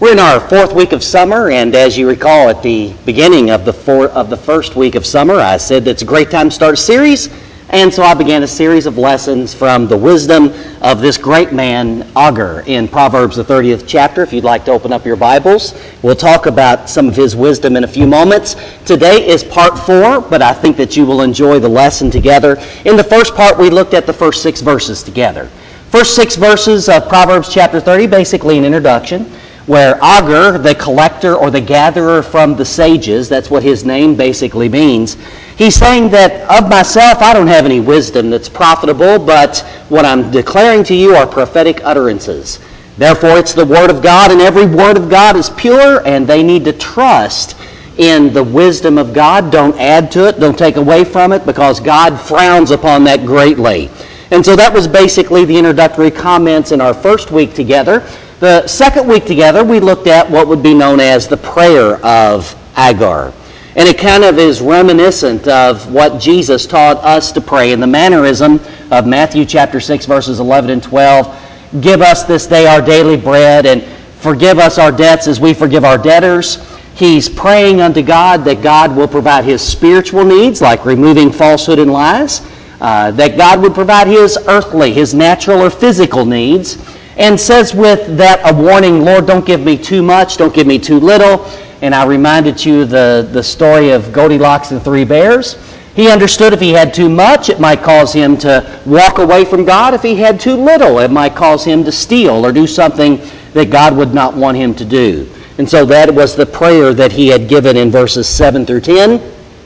We're in our fourth week of summer, and as you recall, at the beginning of the first week of summer, I said that it's a great time to start a series, and so I began a series of lessons from the wisdom of this great man, Agur, in Proverbs, the 30th chapter. If you'd like to open up your Bibles, we'll talk about some of his wisdom in a few moments. Today is part 4, but I think that you will enjoy the lesson together. In the first part, we looked at the first 6 verses together. First 6 verses of Proverbs chapter 30, basically an introduction, where Agur, the collector or the gatherer from the sages, that's what his name basically means, he's saying that of myself I don't have any wisdom that's profitable, but what I'm declaring to you are prophetic utterances. Therefore it's the Word of God, and every Word of God is pure, and they need to trust in the wisdom of God. Don't add to it, don't take away from it, because God frowns upon that greatly. And so that was basically the introductory comments in our first week together. The second week together, we looked at what would be known as the prayer of Agur. And it kind of is reminiscent of what Jesus taught us to pray in the mannerism of Matthew chapter 6, verses 11 and 12. Give us this day our daily bread, and forgive us our debts as we forgive our debtors. He's praying unto God that God will provide his spiritual needs, like removing falsehood and lies. That God would provide his earthly, his natural or physical needs. And says with that a warning, Lord, don't give me too much, don't give me too little. And I reminded you the story of Goldilocks and the 3 bears. He understood if he had too much, it might cause him to walk away from God. If he had too little, it might cause him to steal or do something that God would not want him to do. And so that was the prayer that he had given in verses 7 through 10.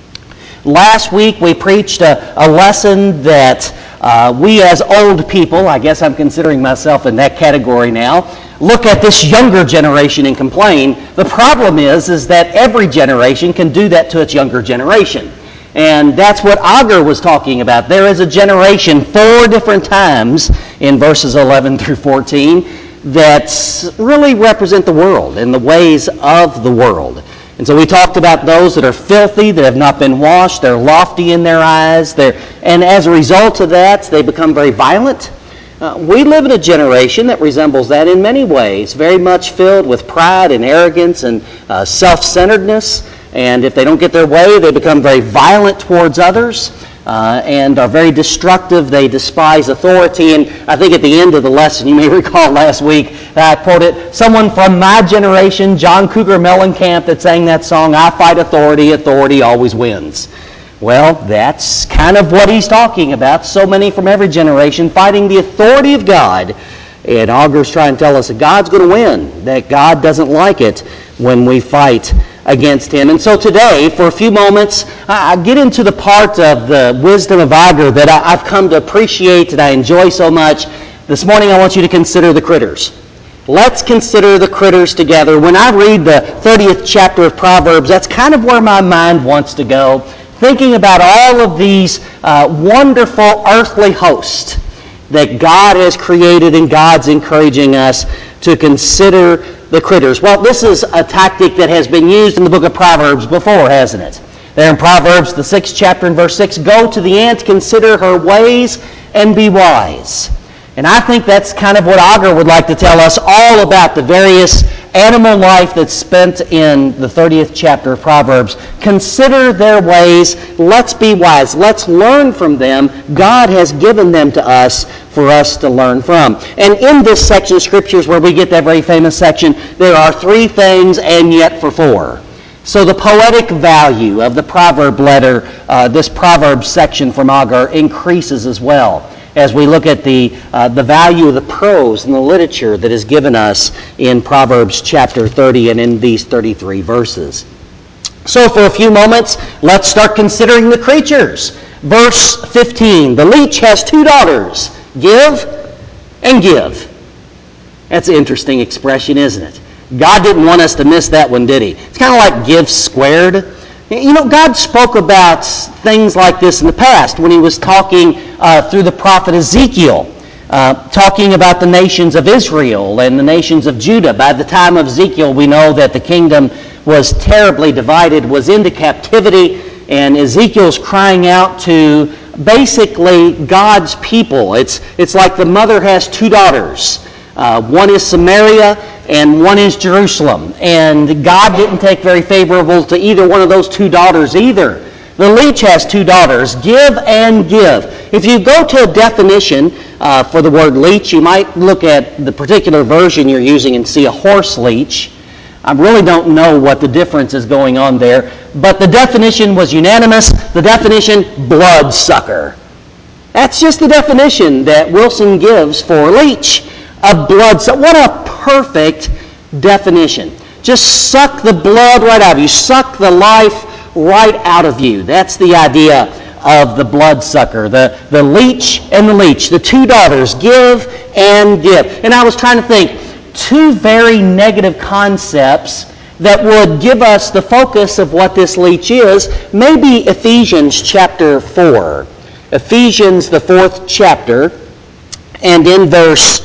Last week we preached a lesson that we as old people, I guess I'm considering myself in that category now, look at this younger generation and complain. The problem is that every generation can do that to its younger generation. And that's what Agur was talking about. There is a generation 4 different times in verses 11 through 14 that really represent the world and the ways of the world. And so we talked about those that are filthy, that have not been washed, they're lofty in their eyes, and as a result of that, they become very violent. We live in a generation that resembles that in many ways, very much filled with pride and arrogance and self-centeredness. And if they don't get their way, they become very violent towards others and are very destructive. They despise authority. And I think at the end of the lesson, you may recall last week, I quoted someone from my generation, John Cougar Mellencamp, that sang that song, I fight authority, authority always wins. Well, that's kind of what he's talking about. So many from every generation fighting the authority of God. And Agur's trying to tell us that God's going to win, that God doesn't like it when we fight against him. And so today, for a few moments, I get into the part of the wisdom of Agur that I've come to appreciate and I enjoy so much. This morning I want you to consider the critters. Let's consider the critters together. When I read the 30th chapter of Proverbs, that's kind of where my mind wants to go, thinking about all of these wonderful earthly hosts that God has created, and God's encouraging us to consider the critters. Well, this is a tactic that has been used in the book of Proverbs before, hasn't it? There in Proverbs, the 6th chapter and verse 6, go to the ant, consider her ways, and be wise. And I think that's kind of what Agur would like to tell us all about the various animal life that's spent in the 30th chapter of Proverbs. Consider their ways. Let's be wise. Let's learn from them. God has given them to us for us to learn from. And in this section of Scriptures where we get that very famous section, there are 3 things and yet for 4. So the poetic value of the proverb letter, this proverb section from Agur, increases as well as we look at the value of the prose and the literature that is given us in Proverbs chapter 30 and in these 33 verses. So for a few moments, let's start considering the creatures. Verse 15, the leech has 2 daughters, give and give. That's an interesting expression, isn't it? God didn't want us to miss that one, did he? It's kind of like give squared. You know, God spoke about things like this in the past when he was talking through the prophet Ezekiel, talking about the nations of Israel and the nations of Judah. By the time of Ezekiel, we know that the kingdom was terribly divided, was into captivity, and Ezekiel's crying out to basically God's people. It's like the mother has 2 daughters. One is Samaria, and one is Jerusalem. And God didn't take very favorable to either one of those two daughters either. The leech has two daughters, give and give. If you go to a definition for the word leech, you might look at the particular version you're using and see a horse leech. I really don't know what the difference is going on there, but the definition was unanimous. The definition, bloodsucker. That's just the definition that Wilson gives for leech. A bloodsucker. What a perfect definition. Just suck the blood right out of you. Suck the life right out of you. That's the idea of the bloodsucker. The leech and the leech. The two daughters, give and give. And I was trying to think, two very negative concepts that would give us the focus of what this leech is. Maybe Ephesians chapter 4. Ephesians, the 4th chapter, and in verse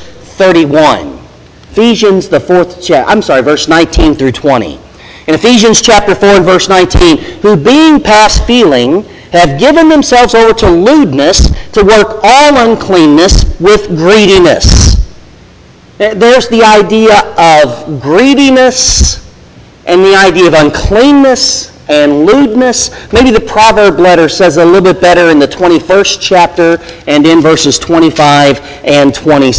31. Ephesians, the 4th chapter, verse 19 through 20. In Ephesians chapter 4 and verse 19, who being past feeling have given themselves over to lewdness, to work all uncleanness with greediness. There's the idea of greediness and the idea of uncleanness and lewdness. Maybe the proverb letter says a little bit better in the 21st chapter and in verses 25 and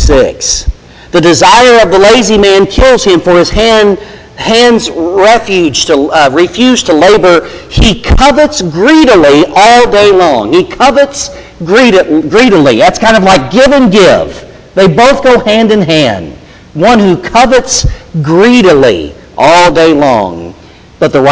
26. The desire of the lazy man kills him, for his hands refuse to labor. He covets greedily all day long. He covets greedily. That's kind of like give and give. They both go hand in hand. One who covets greedily all day long, but the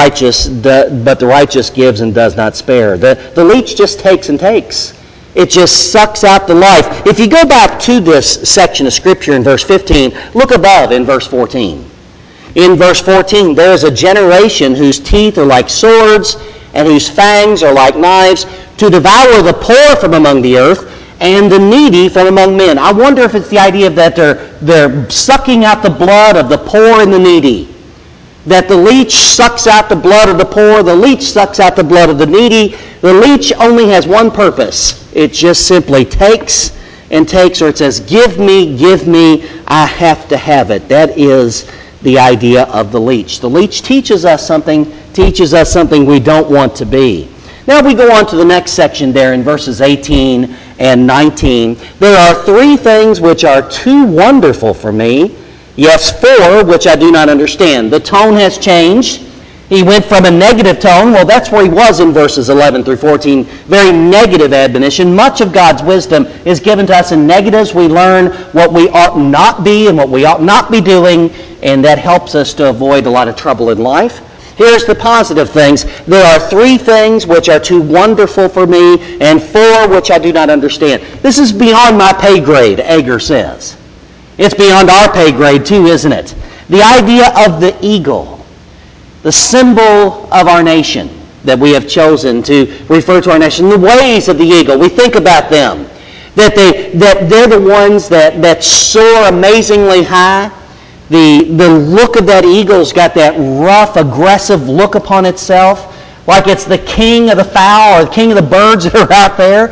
righteous gives and does not spare. The leech just takes and takes. It just sucks out the life. If you go back to this section of Scripture in verse 15, look above in verse 14. In verse 14, there is a generation whose teeth are like swords and whose fangs are like knives, to devour the poor from among the earth and the needy from among men. I wonder if it's the idea that they're sucking out the blood of the poor and the needy. That the leech sucks out the blood of the poor, the leech sucks out the blood of the needy. The leech only has one purpose. It just simply takes and takes, or it says, give me, I have to have it. That is the idea of the leech. The leech teaches us something we don't want to be. Now we go on to the next section there in verses 18 and 19. There are three things which are too wonderful for me. Yes, four, which I do not understand. The tone has changed. He went from a negative tone. Well, that's where he was in verses 11 through 14. Very negative admonition. Much of God's wisdom is given to us in negatives. We learn what we ought not be and what we ought not be doing, and that helps us to avoid a lot of trouble in life. Here's the positive things. There are three things which are too wonderful for me, and four which I do not understand. This is beyond my pay grade, Ager says. It's beyond our pay grade too, isn't it? The idea of the eagle, the symbol of our nation that we have chosen to refer to our nation, the ways of the eagle. We think about them, that they're the ones that soar amazingly high. The look of that eagle's got that rough, aggressive look upon itself, like it's the king of the fowl or the king of the birds that are out there,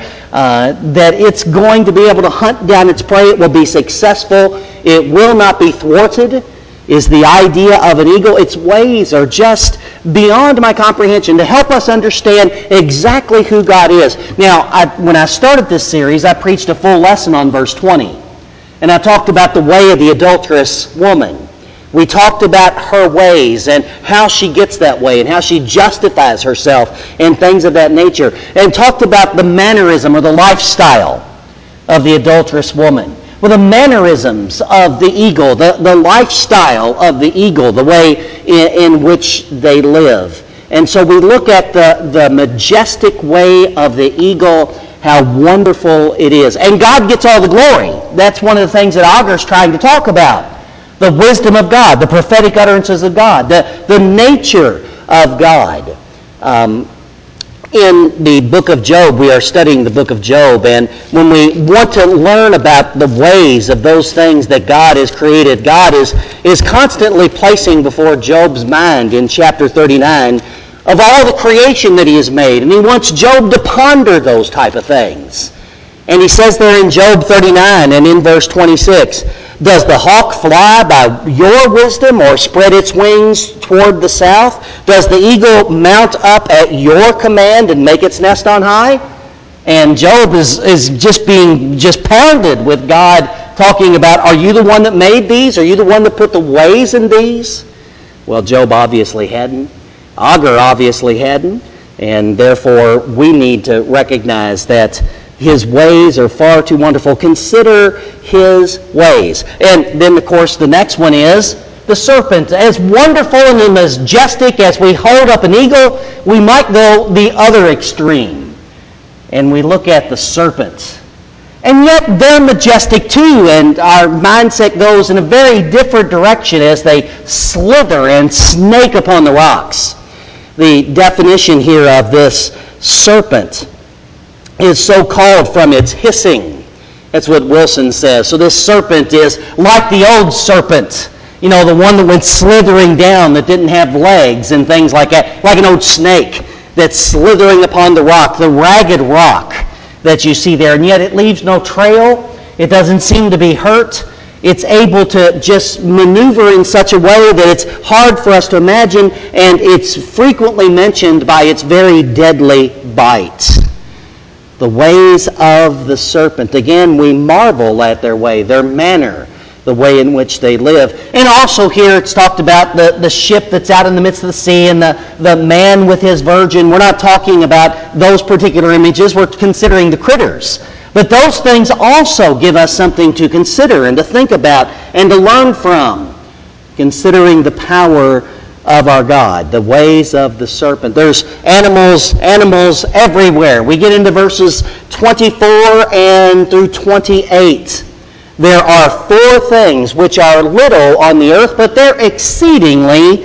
that it's going to be able to hunt down its prey. It will be successful. It will not be thwarted, is the idea of an eagle. Its ways are just beyond my comprehension to help us understand exactly who God is. Now, when I started this series, I preached a full lesson on verse 20. And I talked about the way of the adulterous woman. We talked about her ways and how she gets that way and how she justifies herself and things of that nature. And talked about the mannerism or the lifestyle of the adulterous woman. Well, the mannerisms of the eagle, the lifestyle of the eagle, the way in which they live. And so we look at the majestic way of the eagle, how wonderful it is. And God gets all the glory. That's one of the things that Ager's trying to talk about. The wisdom of God, the prophetic utterances of God, the nature of God. In the book of Job, we are studying the book of Job, and when we want to learn about the ways of those things that God has created, God is constantly placing before Job's mind in chapter 39 of all the creation that he has made, and he wants Job to ponder those type of things. And he says there in Job 39 and in verse 26, Does the hawk fly by your wisdom or spread its wings toward the south? Does the eagle mount up at your command and make its nest on high? And Job is just pounded with God talking about, are you the one that made these? Are you the one that put the ways in these? Well, Job obviously hadn't. Agur obviously hadn't. And therefore, we need to recognize that his ways are far too wonderful. Consider his ways. And then, of course, the next one is the serpent. As wonderful and majestic as we hold up an eagle, we might go the other extreme. And we look at the serpent. And yet they're majestic too, and our mindset goes in a very different direction as they slither and snake upon the rocks. The definition here of this serpent is so called from its hissing. That's what Wilson says. So this serpent is like the old serpent, the one that went slithering down that didn't have legs and things like that, like an old snake that's slithering upon the rock, the ragged rock that you see there, and yet it leaves no trail. It doesn't seem to be hurt. It's able to just maneuver in such a way that it's hard for us to imagine, and it's frequently mentioned by its very deadly bite. The ways of the serpent. Again, we marvel at their way, their manner, the way in which they live. And also here it's talked about the ship that's out in the midst of the sea and the man with his virgin. We're not talking about those particular images. We're considering the critters. But those things also give us something to consider and to think about and to learn from, considering the power of our God, the ways of the serpent. There's animals everywhere. We get into verses 24 and through 28. There are 4 things which are little on the earth, but they're exceedingly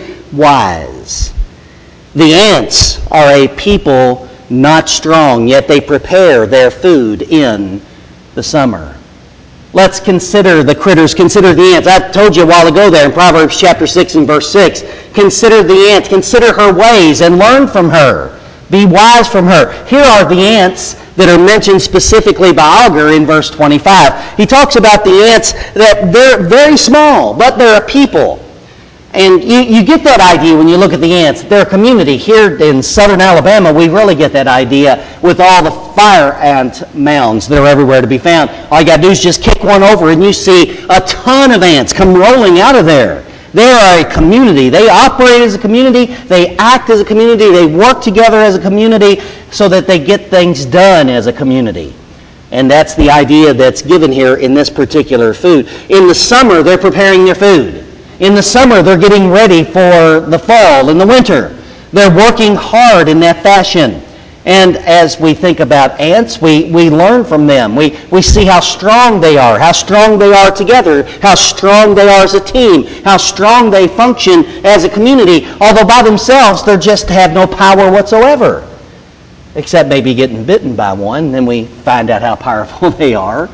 wise. The ants are a people not strong, yet they prepare their food in the summer. Let's consider the critters. Consider the ants. I told you a while ago there in Proverbs chapter 6 and verse 6. Consider the ant. Consider her ways and learn from her. Be wise from her. Here are the ants that are mentioned specifically by Agur in verse 25. He talks about the ants that they're very small, but they're a people. And you get that idea when you look at the ants. They're a community. Here in southern Alabama, we really get that idea with all the fire ant mounds that are everywhere to be found. All you got to do is just kick one over and you see a ton of ants come rolling out of there. They are a community. They operate as a community. They act as a community. They work together as a community so that they get things done as a community. And that's the idea that's given here in this particular food. In the summer, they're preparing their food. In the summer, they're getting ready for the fall and the winter. They're working hard in that fashion. And as we think about ants, we learn from them. We see how strong they are together, how strong they are as a team, how strong they function as a community, although by themselves they just have no power whatsoever, except maybe getting bitten by one, then we find out how powerful they are.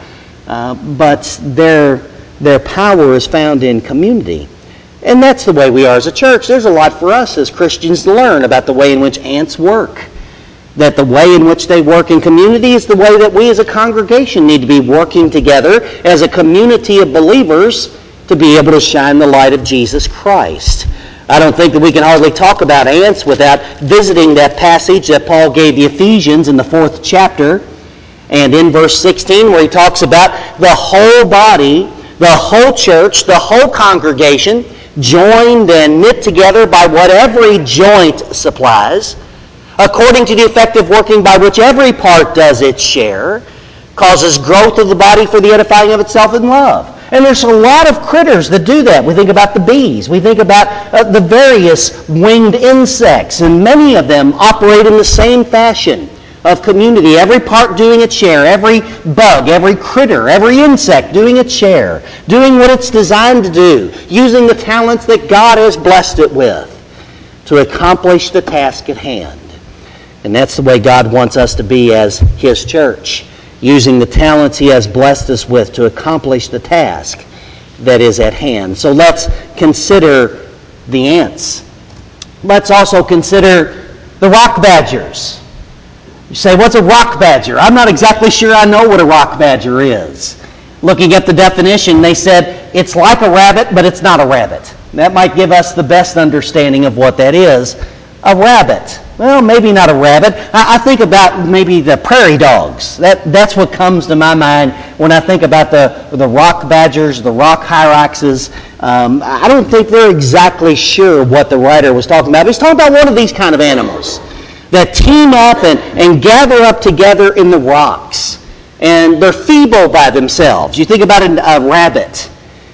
But their power is found in community. And that's the way we are as a church. There's a lot for us as Christians to learn about the way in which ants work. That the way in which they work in community is the way that we as a congregation need to be working together as a community of believers to be able to shine the light of Jesus Christ. I don't think that we can hardly talk about ants without visiting that passage that Paul gave the Ephesians in the 4th chapter. And in verse 16 where he talks about the whole body, the whole church, the whole congregation, joined and knit together by what every joint supplies, according to the effective working by which every part does its share, causes growth of the body for the edifying of itself in love. And there's a lot of critters that do that. We think about the bees. We think about the various winged insects, and many of them operate in the same fashion of community, every part doing its share, every bug, every critter, every insect doing its share, doing what it's designed to do, using the talents that God has blessed it with to accomplish the task at hand. And that's the way God wants us to be as His church, using the talents He has blessed us with to accomplish the task that is at hand. So let's consider the ants. Let's also consider the rock badgers. You say, what's a rock badger? I'm not exactly sure I know what a rock badger is. Looking at the definition, they said it's like a rabbit, but it's not a rabbit. That might give us the best understanding of what that is. A rabbit. Well, maybe not a rabbit. I think about maybe the prairie dogs. That's what comes to my mind when I think about the rock badgers, the rock hyraxes. I don't think they're exactly sure what the writer was talking about. But he's talking about one of these kind of animals that team up and gather up together in the rocks. And they're feeble by themselves. You think about a rabbit.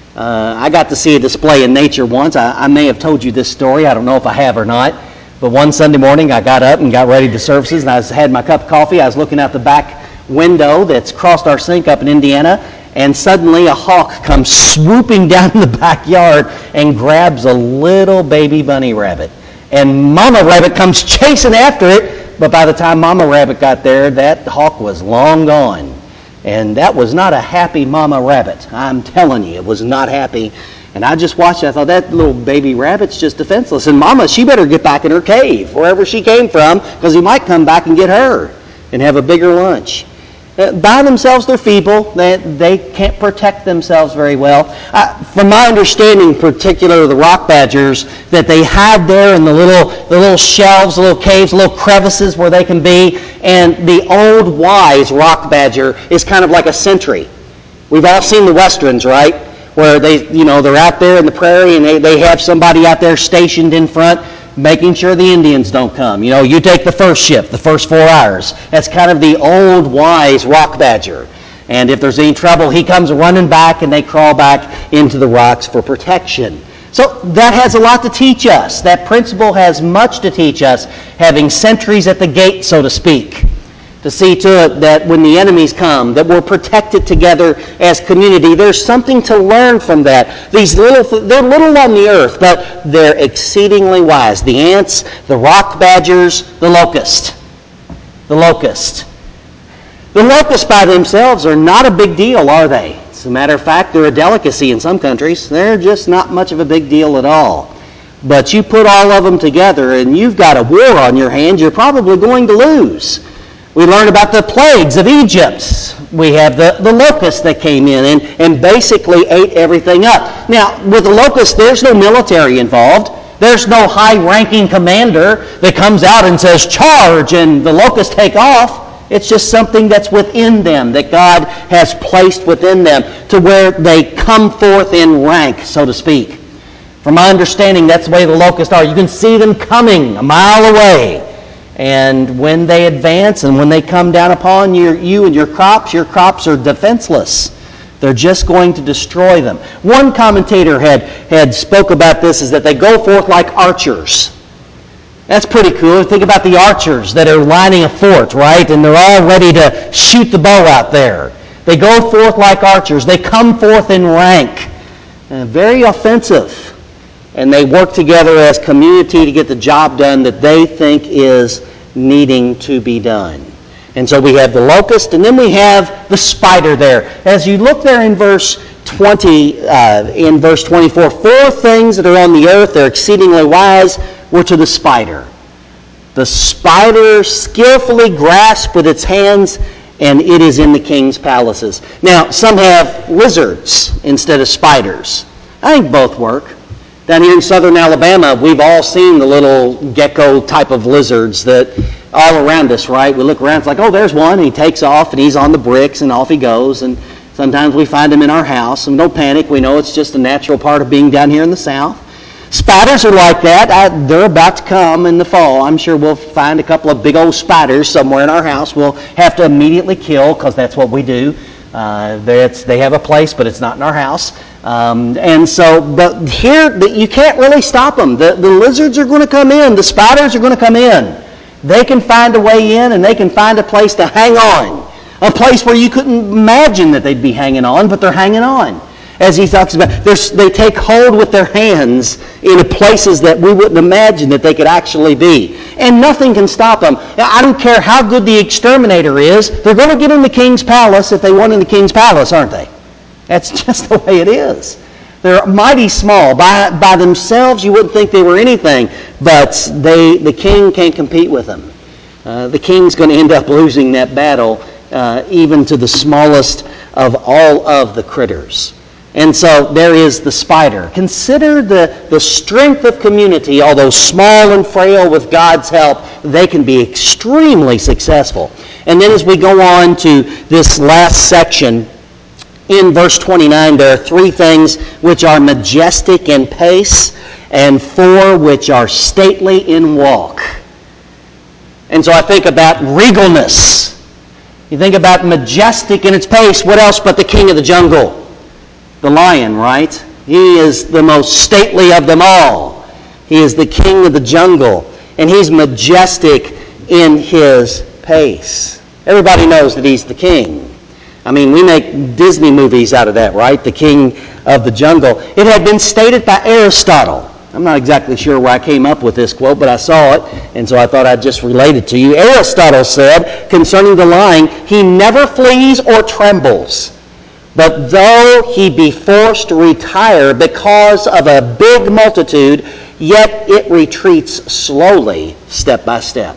I got to see a display in nature once. I may have told you this story. I don't know if I have or not. But one Sunday morning, I got up and got ready to services, and I had my cup of coffee. I was looking out the back window that's crossed our sink up in Indiana, and suddenly a hawk comes swooping down in the backyard and grabs a little baby bunny rabbit. And Mama Rabbit comes chasing after it, but by the time Mama Rabbit got there, that hawk was long gone. And that was not a happy Mama Rabbit. I'm telling you, it was not happy. And I just watched it. I thought, that little baby rabbit's just defenseless. And Mama, she better get back in her cave, wherever she came from, because he might come back and get her and have a bigger lunch. By themselves, they're feeble. They can't protect themselves very well. From my understanding, particularly the rock badgers, that they hide there in the little shelves, the little caves, the little crevices where they can be. And the old wise rock badger is kind of like a sentry. We've all seen the westerns, right? Where they're out there in the prairie and they have somebody out there stationed in front making sure the Indians don't come. You take the first shift, the first 4 hours. That's kind of the old wise rock badger. And if there's any trouble, he comes running back and they crawl back into the rocks for protection. So that has a lot to teach us. That principle has much to teach us, having sentries at the gate, so to speak, to see to it that when the enemies come, that we're protected together as community. There's something to learn from that. They're little on the earth, but they're exceedingly wise. The ants, the rock badgers, the locust. The locust. The locusts by themselves are not a big deal, are they? As a matter of fact, they're a delicacy in some countries. They're just not much of a big deal at all. But you put all of them together and you've got a war on your hands, you're probably going to lose. We learn about the plagues of Egypt. We have the locusts that came in and basically ate everything up. Now, with the locusts, there's no military involved. There's no high-ranking commander that comes out and says, charge, and the locusts take off. It's just something that's within them, that God has placed within them to where they come forth in rank, so to speak. From my understanding, that's the way the locusts are. You can see them coming a mile away. And when they advance and when they come down upon you and your crops are defenseless. They're just going to destroy them. One commentator had spoke about this, is that they go forth like archers. That's pretty cool. Think about the archers that are lining a fort, right? And they're all ready to shoot the bow out there. They go forth like archers. They come forth in rank. Very offensive. And they work together as community to get the job done that they think is needing to be done. And so we have the locust, and then we have the spider there. As you look there in verse 20, in verse 24, 4 things that are on the earth, they're exceedingly wise, were to the spider. The spider skillfully grasped with its hands, and it is in the king's palaces. Now, some have lizards instead of spiders. I think both work. Down here in southern Alabama, we've all seen the little gecko type of lizards that all around us, right? We look around, it's like, oh, there's one, and he takes off, and he's on the bricks, and off he goes. And sometimes we find him in our house, and don't panic. We know it's just a natural part of being down here in the South. Spiders are like that. They're about to come in the fall. I'm sure we'll find a couple of big old spiders somewhere in our house. We'll have to immediately kill, because that's what we do. They have a place, but it's not in our house. But here, you can't really stop them. The lizards are going to come in. The spiders are going to come in. They can find a way in, and they can find a place to hang on. A place where you couldn't imagine that they'd be hanging on, but they're hanging on. As he talks about, they take hold with their hands in places that we wouldn't imagine that they could actually be. And nothing can stop them. I don't care how good the exterminator is, they're going to get in the king's palace if they want in the king's palace, aren't they? That's just the way it is. They're mighty small. By themselves, you wouldn't think they were anything, but the king can't compete with them. The king's going to end up losing that battle, even to the smallest of all of the critters. And so there is the spider. Consider the strength of community. Although small and frail, with God's help, they can be extremely successful. And then as we go on to this last section, in verse 29, there are 3 things which are majestic in pace, and 4 which are stately in walk. And so I think about regalness. You think about majestic in its pace. What else but the king of the jungle? The lion, right? He is the most stately of them all. He is the king of the jungle, and he's majestic in his pace. Everybody knows that he's the king. I mean, we make Disney movies out of that, right? The king of the jungle. It had been stated by Aristotle. I'm not exactly sure where I came up with this quote, but I saw it, and so I thought I'd just relate it to you. Aristotle said concerning the lion, he never flees or trembles, but though he be forced to retire because of a big multitude, yet it retreats slowly, step by step.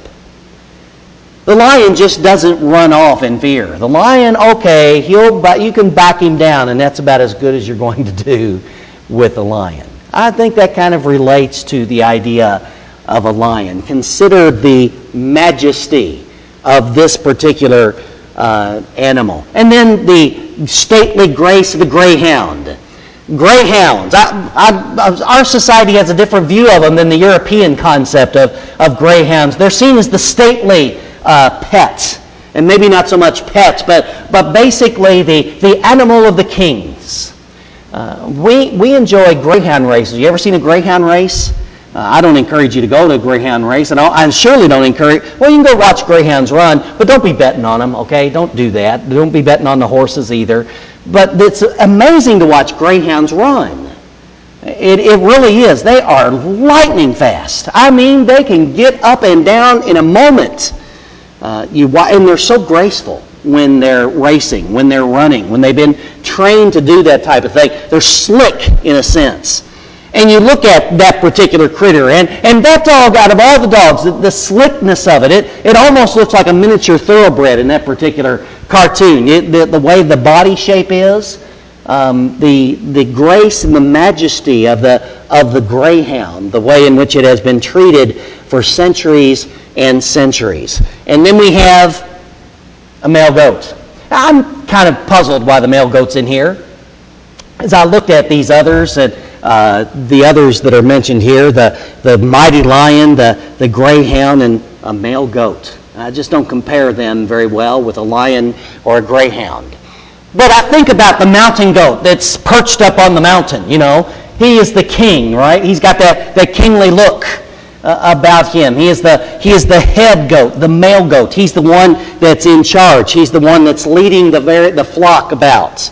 The lion just doesn't run off in fear. The lion, okay, you can back him down, and that's about as good as you're going to do with a lion. I think that kind of relates to the idea of a lion. Consider the majesty of this particular animal. And then the stately grace of the greyhound. Greyhounds. Our society has a different view of them than the European concept of greyhounds. They're seen as the stately pets, and maybe not so much pets, but basically the animal of the kings. We enjoy greyhound races. You ever seen a greyhound race? I don't encourage you to go to a greyhound race, and I surely don't encourage. Well, you can go watch greyhounds run, but don't be betting on them. Okay, don't do that. Don't be betting on the horses either. But it's amazing to watch greyhounds run. It really is. They are lightning fast. I mean, they can get up and down in a moment. And they're so graceful when they're racing, when they're running, when they've been trained to do that type of thing. They're slick in a sense. And you look at that particular critter, and that dog, out of all the dogs, the slickness of it almost looks like a miniature thoroughbred in that particular cartoon. The way the body shape is, the grace and the majesty of the greyhound, the way in which it has been treated for centuries and centuries. And then we have a male goat. I'm kind of puzzled why the male goat's in here. As I looked at these others, and the others that are mentioned here, the mighty lion, the greyhound, and a male goat. I just don't compare them very well with a lion or a greyhound. But I think about the mountain goat that's perched up on the mountain, you know. He is the king, right? He's got that kingly look about him. He is the head goat, the male goat. He's the one that's in charge. He's the one that's leading the flock about.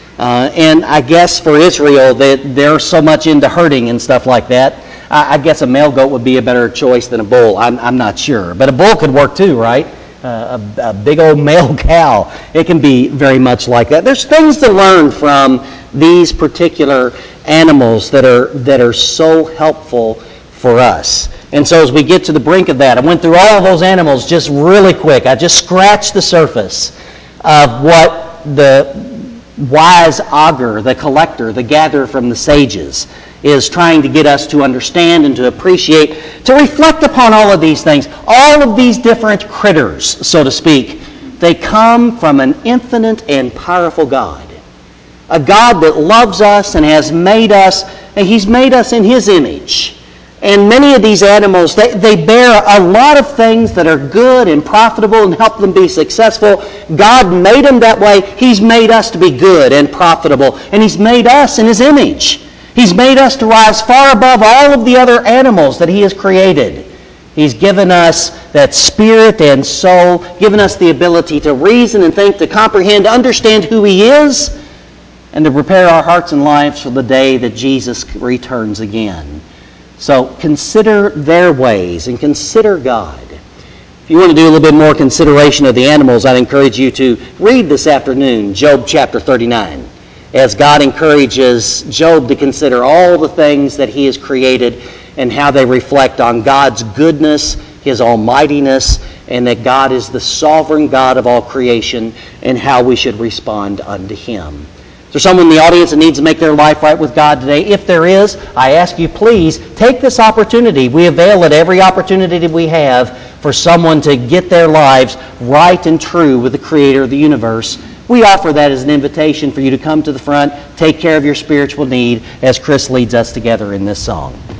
And I guess for Israel, they're so much into herding and stuff like that. I guess a male goat would be a better choice than a bull. I'm not sure. But a bull could work too, right? A big old male cow. It can be very much like that. There's things to learn from these particular animals that are so helpful for us. And so as we get to the brink of that, I went through all of those animals just really quick. I just scratched the surface of what the wise augur, the collector, the gatherer from the sages, is trying to get us to understand and to appreciate, to reflect upon all of these things. All of these different critters, so to speak, they come from an infinite and powerful God. A God that loves us and has made us, and He's made us in His image. And many of these animals, they bear a lot of things that are good and profitable and help them be successful. God made them that way. He's made us to be good and profitable. And He's made us in His image. He's made us to rise far above all of the other animals that He has created. He's given us that spirit and soul, given us the ability to reason and think, to comprehend, to understand who He is, and to prepare our hearts and lives for the day that Jesus returns again. So consider their ways and consider God. If you want to do a little bit more consideration of the animals, I'd encourage you to read this afternoon Job chapter 39, as God encourages Job to consider all the things that he has created and how they reflect on God's goodness, His almightiness, and that God is the sovereign God of all creation and how we should respond unto Him. Is there someone in the audience that needs to make their life right with God today? If there is, I ask you, please take this opportunity. We avail it every opportunity that we have for someone to get their lives right and true with the Creator of the universe. We offer that as an invitation for you to come to the front, take care of your spiritual need as Chris leads us together in this song.